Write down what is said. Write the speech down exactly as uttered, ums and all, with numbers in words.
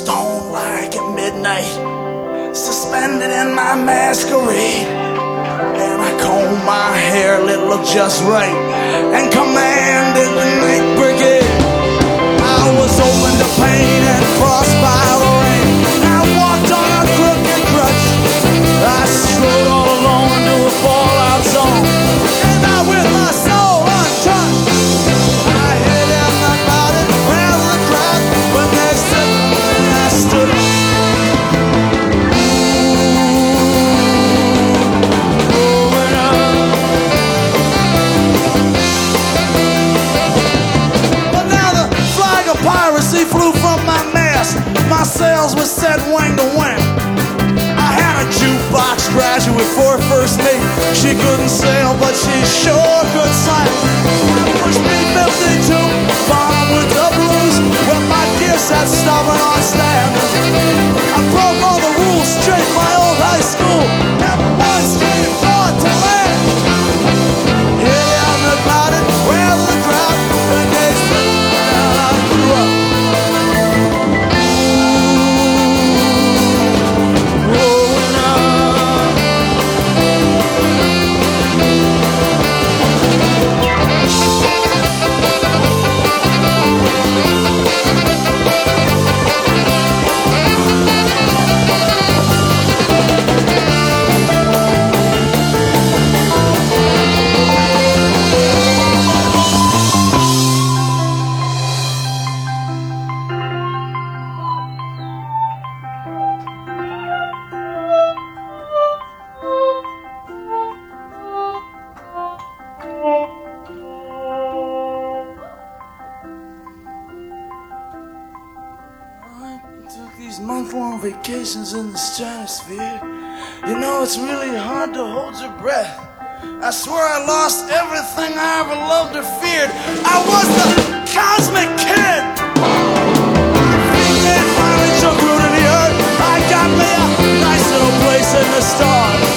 stone like at midnight, suspended in my masquerade. And I combed my hair, let it look just right, and commanded the night brigade. I was open to pain and crossed by the rain. I walked on a crooked crutch. I strode all alone into a fallout zone, and I with my soul untouched. I hit out my body around the crowd when they said and I stood up. Piracy flew from my mast. My sails were set wing to wing. I had a jukebox graduate for a first mate. She couldn't sail, but she sure could sing. I pushed B fifty-two, bombed with the blues, when my gear set stubborn on standing. I broke all the rules straight my old high school. Never one straight thought to land. Yeah, I'm about it, well the crowd, and they said I grew up. These month-long vacations in the stratosphere, you know it's really hard to hold your breath. I swear I lost everything I ever loved or feared. I was the cosmic kid. Feet finally took root in the earth. I got me a nice little place in the stars.